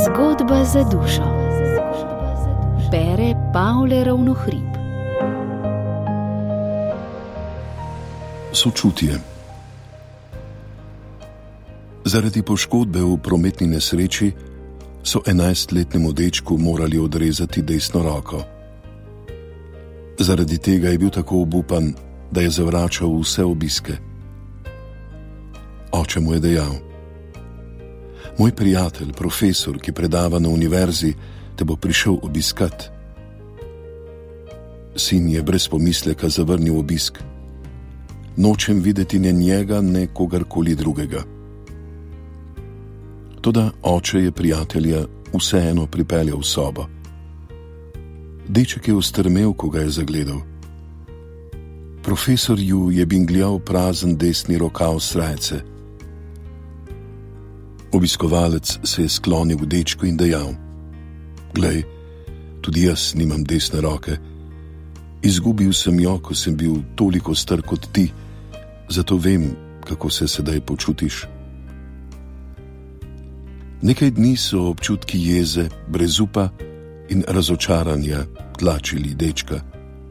Zgodba za dušo. Bere Pavle Ravnohrib. Sočutje. Zaradi poškodbe v prometni nesreči so 11-letnemu dečku morali odrezati desno roko. Zaradi tega je bil tako obupan, da je zavračal vse obiske. Oče mu je dejal: "Moj prijatelj, profesor, ki predava na univerzi, te bo prišel obiskat." Sin je brez pomisleka zavrnil obisk. "Nočem videti ne njega, ne kogarkoli drugega." Toda oče je prijatelja vseeno pripeljal v sobo. Deček je ostrmel, ko ga je zagledal. Profesorju je bingljal prazen desni rokav srajce. Obiskovalec se je sklonil k dečku in dejal: "Glej, tudi jaz nimam desne roke. Izgubil sem jo, ko sem bil toliko star kot ti, zato vem, kako se sedaj počutiš." Nekaj dni so občutki jeze, brezupa in razočaranja tlačili dečka.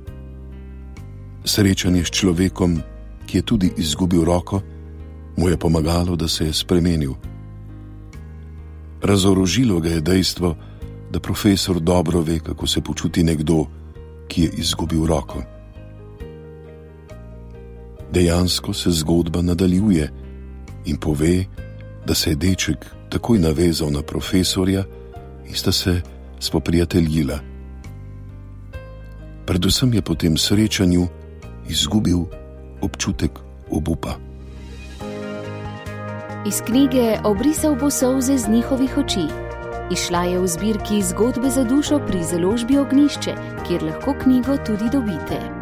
Srečanje s človekom, ki je tudi izgubil roko, mu je pomagalo, da se je spremenil. Razorožilo ga je dejstvo, da profesor dobro ve, kako se počuti nekdo, ki je izgubil roko. Dejansko se zgodba nadaljuje in pove, da se je deček takoj navezal na profesorja in sta se spoprijateljila. Predvsem je po tem srečanju izgubil občutek obupa. Iz knjige Obrisal bo solze z njihovih oči. Izšla je v zbirki Zgodbe za dušo pri založbi Ognjišče, kjer lahko knjigo tudi dobite.